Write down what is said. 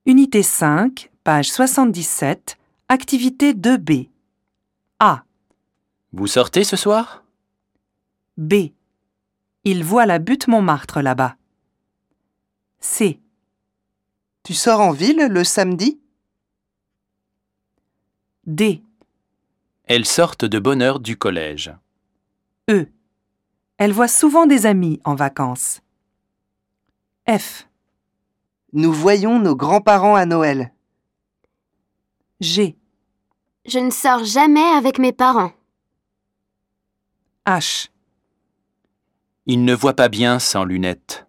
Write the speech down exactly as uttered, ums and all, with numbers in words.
Unité cinq, page soixante-dix-sept, activité deux B. A. Vous sortez ce soir ? B. Il voit la butte Montmartre là-bas. C. Tu sors en ville le samedi ? D. Elles sortent de bonne heure du collège. E. Elle voit souvent des amis en vacances. F. Nous voyons nos grands-parents à Noël. G. Je ne sors jamais avec mes parents. H. Il ne voit pas bien sans lunettes.